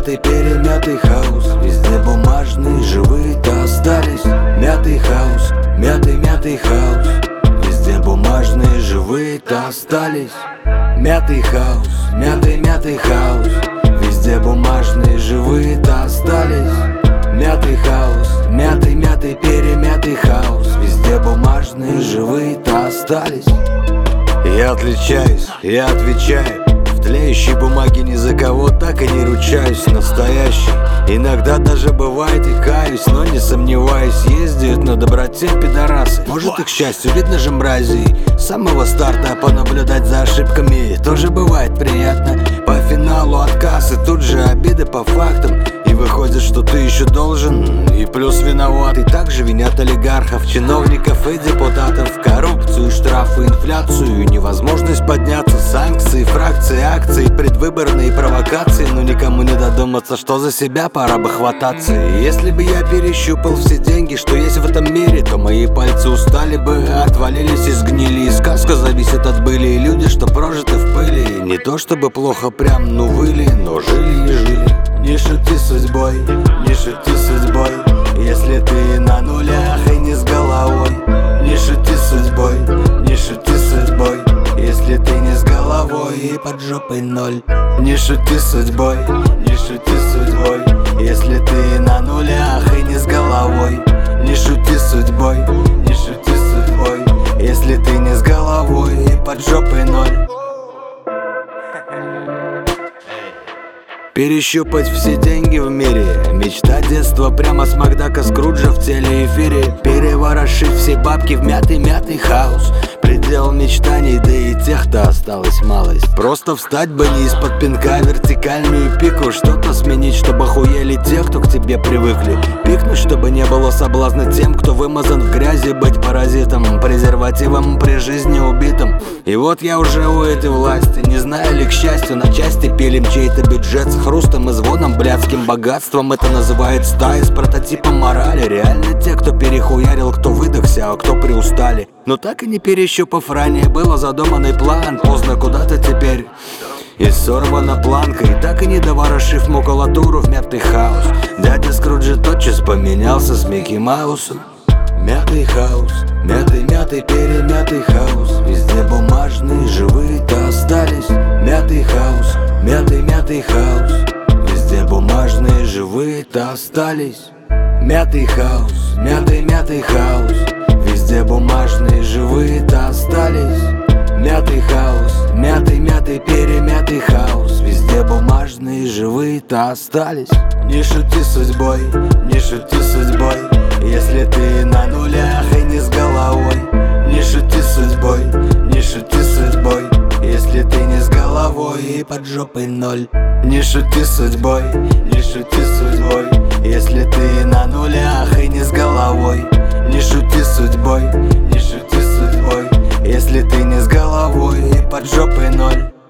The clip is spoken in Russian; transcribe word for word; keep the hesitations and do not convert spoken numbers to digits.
мятый, перемятый хаос. Везде бумажные, живые-то остались. Мятый хаос, мятый, мятый хаос. Везде бумажные, живые-то остались. Мятый хаос, мятый, мятый хаос. Везде бумажные, живые-то остались. Мятый хаос, мятый, мятый, перемятый хаос. Везде бумажные, живые-то остались. Я отличаюсь, я отвечаю. В тлеющей бумаге ни за кого так и не ручаюсь. Настоящий, иногда даже бывает и каюсь. Но не сомневаюсь, ездят на доброте пидорасы. Может и к счастью, видно же мразей. С самого старта понаблюдать за ошибками тоже бывает приятно. По финалу отказ и тут же обиды по фактам. И выходит, что ты еще должен, и плюс виноват. И также винят олигархов, чиновников и депутатов. Коррупцию, штрафы, инфляцию, невозможность подняться. Санкции, фракции, акции, предвыборные провокации. Но никому не додуматься, что за себя пора бы хвататься. И если бы я перещупал все деньги, что есть в этом мире, то мои пальцы устали бы, отвалились и сгнили. И сказка зависит от были, и люди, что прожиты в пыли. Не то чтобы плохо прям, ну выли, но жили и жили. Не шути судьбой, не шути судьбой, если ты на нулях и не с головой. Не шути судьбой, не шути судьбой, если ты не с головой и под жопой ноль. Не шути судьбой, не шути судьбой, если ты на нулях и не с головой. Не шути судьбой, не шути судьбой, если ты не с головой и под жопой ноль. Перещупать все деньги в мире, мечта детства прямо с Макдака Скруджа в телеэфире. Переворошить все бабки в мятый-мятый хаос. Предел мечтаний, да и тех-то осталась малость. Просто встать бы не из-под пинка, вертикальную пику. Что-то сменить, чтобы охуели те, кто к тебе привыкли. Пикнуть, чтобы не было соблазна тем, кто вымазан в грязи. Быть паразитом, презервативом при жизни убитым. И вот я уже у этой власти, не знаю ли к счастью, на части пилим чей-то бюджет с хрустом и звоном, блядским богатством. Это называет стая с прототипом морали. Реально те, кто перехуярил, кто выдохся, а кто приустали. Но так и не перещупав ранее, было задуманный план. Поздно куда-то теперь, и сорвана планка. И так и не доворошив макулатуру в мятый хаос, дядя Скруджи тотчас поменялся с Микки Маусом. Мятый хаос, мятый, мятый, перемятый хаос. Везде бумажные, живые-то остались. Мятый хаос, мятый, мятый хаос. Везде бумажные, живые-то остались. Мятый хаос, мятый, мятый хаос. Везде бумажные, живые-то остались. Мятый хаос, мятый, мятый, перемятый хаос. Везде бумажные, живые-то остались. Не шути судьбой, не шути судьбой, если ты на нулях и не с головой. Не шути судьбой, не шути судьбой, если ты не с головой и под жопой ноль. Не шути судьбой, не шути судьбой, если ты на нулях и не с головой. Не шути судьбой, не шути судьбой, если ты не с головой и под жопой ноль.